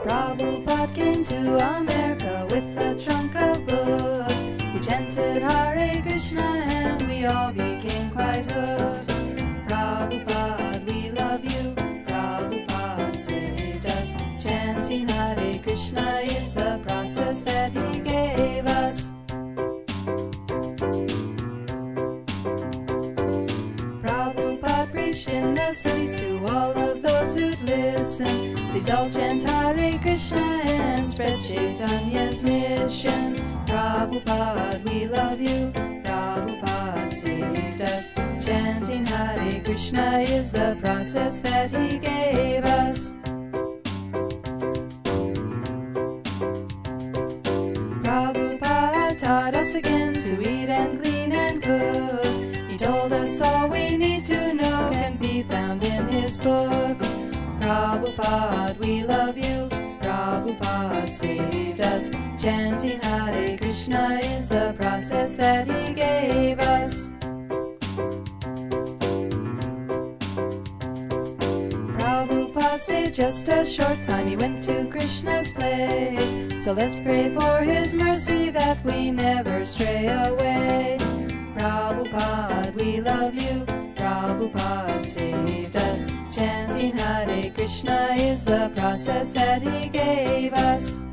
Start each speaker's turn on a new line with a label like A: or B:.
A: Prabhupada came to America with a trunk of books. He chanted Hare Krishna and we all became quite hooked. Prabhupada, we love you. Prabhupada saved us. Chanting Hare Krishna is the process that he gave us. Prabhupada preached in the cities to all of those who'd listen. Please all chant Hare Krishna and spread Chaitanya's mission. Prabhupada, we love you. Prabhupada saved us. Chanting Hare Krishna is the process that he gave us. Prabhupada taught us again to eat and clean and cook. He told us all we need to know can be found in his books. Prabhupada, we love you. Prabhupada saved us. Chanting Hare Krishna is the process that he gave us. Prabhupada stayed just a short time. He went to Krishna's place. So let's pray for his mercy that we never stray away. Prabhupada, we love you. Prabhupada saved us. Chanting Hare Krishna is the process that he gave us.